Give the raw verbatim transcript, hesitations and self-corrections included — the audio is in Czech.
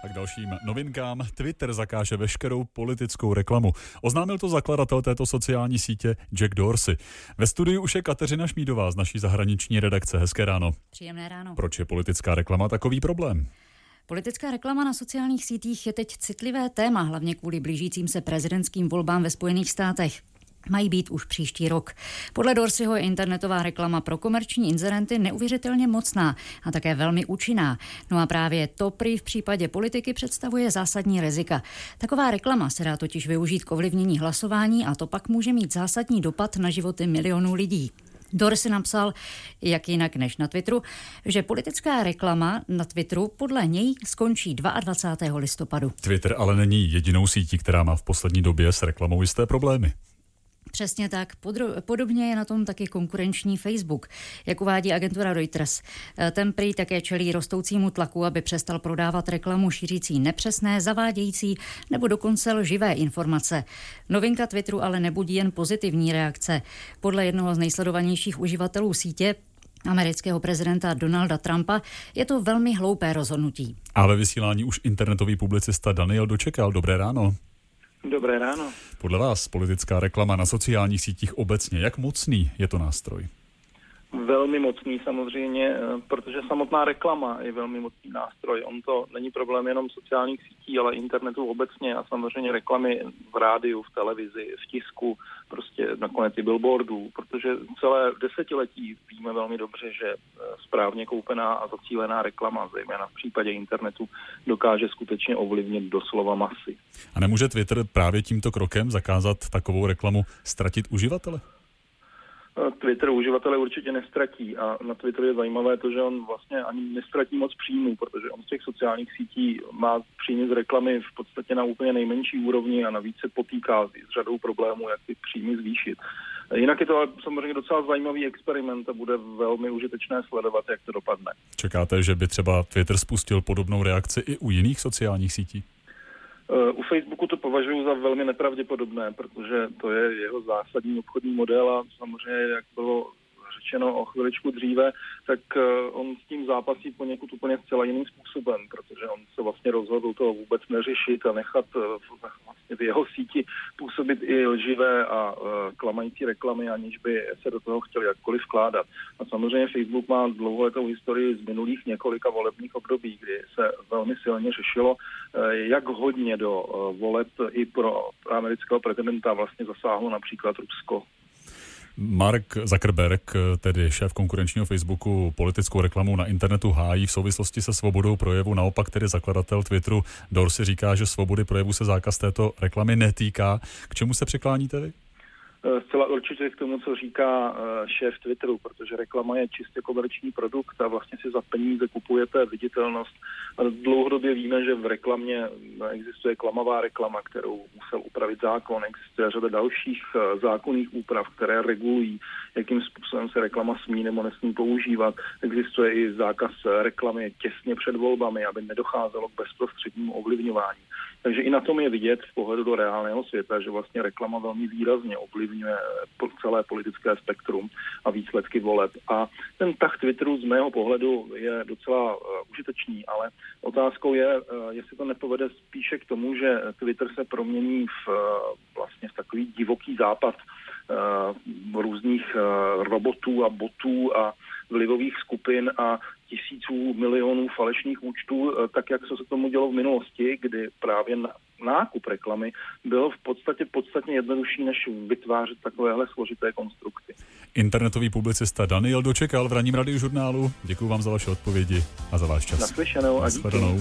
A k dalším novinkám. Twitter zakáže veškerou politickou reklamu. Oznámil to zakladatel této sociální sítě Jack Dorsey. Ve studiu už je Kateřina Šmídová z naší zahraniční redakce. Hezké ráno. Příjemné ráno. Proč je politická reklama takový problém? Politická reklama na sociálních sítích je teď citlivé téma, hlavně kvůli blížícím se prezidentským volbám ve Spojených státech. Mají být už příští rok. Podle Dorseyho je internetová reklama pro komerční inzerenty neuvěřitelně mocná a také velmi účinná. No a právě to prý v případě politiky představuje zásadní rizika. Taková reklama se dá totiž využít k ovlivnění hlasování a to pak může mít zásadní dopad na životy milionů lidí. Dorsey napsal, jak jinak než na Twitteru, že politická reklama na Twitteru podle něj skončí dvacátého druhého listopadu. Twitter ale není jedinou sítí, která má v poslední době s reklamou jisté problémy. Přesně tak. Podro- podobně je na tom taky konkurenční Facebook, jak uvádí agentura Reuters. Ten prý také čelí rostoucímu tlaku, aby přestal prodávat reklamu šířící nepřesné, zavádějící nebo dokonce lživé informace. Novinka Twitteru ale nebudí jen pozitivní reakce. Podle jednoho z nejsledovanějších uživatelů sítě, amerického prezidenta Donalda Trumpa, je to velmi hloupé rozhodnutí. A ve vysílání už internetový publicista Daniel Dočekal. Dobré ráno. Dobré ráno. Podle vás politická reklama na sociálních sítích obecně, jak mocný je to nástroj? Velmi mocný samozřejmě, protože samotná reklama je velmi mocný nástroj. On to není problém jenom sociálních sítí, ale internetu obecně a samozřejmě reklamy v rádiu, v televizi, v tisku, prostě nakonec i billboardů, protože celé desetiletí víme velmi dobře, že správně koupená a zacílená reklama, zejména v případě internetu, dokáže skutečně ovlivnit doslova masy. A nemůže Twitter právě tímto krokem zakázat takovou reklamu ztratit uživatele? Twitter uživatele určitě nestratí a na Twitteru je zajímavé to, že on vlastně ani nestratí moc příjmů, protože on z těch sociálních sítí má příjmy z reklamy v podstatě na úplně nejmenší úrovni a navíc se potýká s řadou problémů, jak ty příjmy zvýšit. Jinak je to ale samozřejmě docela zajímavý experiment a bude velmi užitečné sledovat, jak to dopadne. Čekáte, že by třeba Twitter spustil podobnou reakci i u jiných sociálních sítí? U Facebooku to považuji za velmi nepravděpodobné, protože to je jeho zásadní obchodní model a samozřejmě, jak bylo řečeno o chviličku dříve, tak on s tím zápasí poněkud úplně zcela jiným způsobem, protože on se vlastně rozhodl to vůbec neřešit a nechat vlastně v jeho síti působit i lživé a klamající reklamy, aniž by se do toho chtěl jakkoliv vkládat. A samozřejmě Facebook má dlouholetou historii z minulých několika volebních období, kdy se velmi silně řešilo, jak hodně do voleb i pro amerického prezidenta vlastně zasáhlo například Rusko. Mark Zuckerberg, tedy šéf konkurenčního Facebooku, politickou reklamu na internetu hájí v souvislosti se svobodou projevu. Naopak tedy zakladatel Twitteru Dorsey říká, že svobody projevu se zákaz této reklamy netýká. K čemu se přikláníte vy? Zcela určitě k tomu, co říká šéf Twitteru, protože reklama je čistě komerční produkt a vlastně si za peníze kupujete viditelnost. A dlouhodobě víme, že v reklamě existuje klamavá reklama, kterou musel upravit zákon. Existuje řada dalších zákonných úprav, které regulují, jakým způsobem se reklama smí nebo nesmí používat. Existuje i zákaz reklamy těsně před volbami, aby nedocházelo k bezprostřednímu ovlivňování. Takže i na tom je vidět v pohledu do reálného světa, že vlastně reklama velmi výrazně ovlivňuje celé politické spektrum a výsledky voleb. A ten tah Twitteru z mého pohledu je docela uh, užitečný, ale otázkou je, uh, jestli to nepovede spíše k tomu, že Twitter se promění v uh, vlastně v takový divoký západ uh, různých uh, robotů a botů a vlivových skupin a tisíců, milionů falešných účtů, tak jak se tomu dělo v minulosti, kdy právě nákup reklamy byl v podstatě podstatně jednodušší, než vytvářet takovéhle složité konstrukty. Internetový publicista Daniel Dočekal v ranním radiožurnálu. Děkuji vám za vaše odpovědi a za váš čas. Naslyšenou a díky.